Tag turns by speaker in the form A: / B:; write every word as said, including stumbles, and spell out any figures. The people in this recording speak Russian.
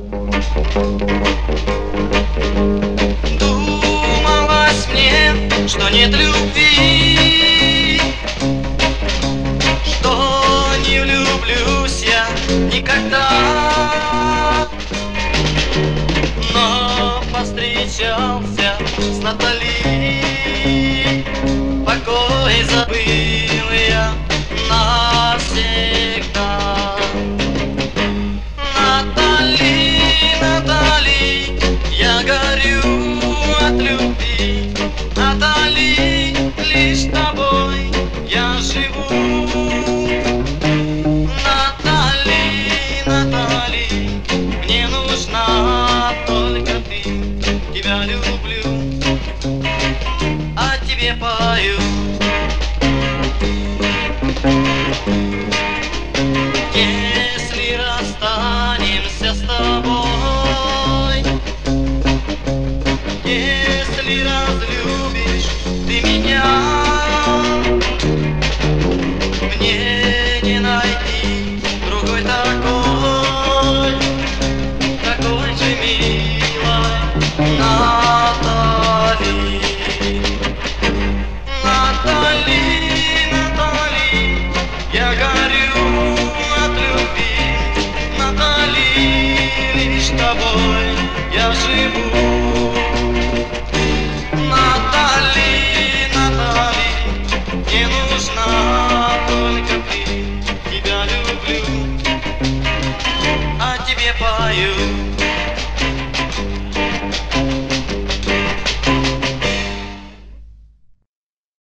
A: Думалось мне, что нет любви, что не влюблюсь я никогда. Но повстречался с Натали, покой забыл я навсегда. Натали, Натали, я горю от любви. Натали, лишь тобой я живу. Натали, Натали, мне нужна только ты. Тебя люблю, о тебе пою. Если расстанемся с тобой, если разлюбишь ты меня, мне не найти другой такой, такой же милой Натали. Натали, Натали, я горю от любви. Натали, лишь тобой я живу. Натали, Натали, мне нужна только ты. Тебя люблю, о тебе пою.